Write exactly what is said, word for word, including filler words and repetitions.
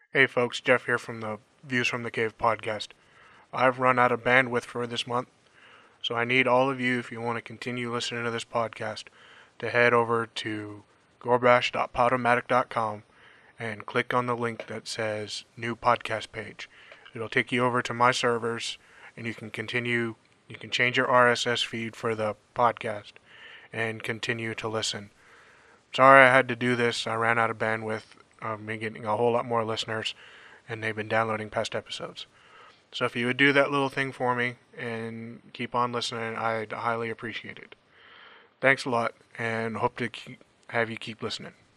Hey folks, Jeff here from the Views from the Cave podcast. I've run out of bandwidth for this month, so I need all of you, if you want to continue listening to this podcast, to head over to gorbash dot podomatic dot com and click on the link that says New Podcast Page. It'll take you over to my servers, and you can continue, you can change your R S S feed for the podcast and continue to listen. Sorry I had to do this. I ran out of bandwidth. I've been getting a whole lot more listeners, and they've been downloading past episodes. So if you would do that little thing for me and keep on listening, I'd highly appreciate it. Thanks a lot, and hope to keep, have you keep listening.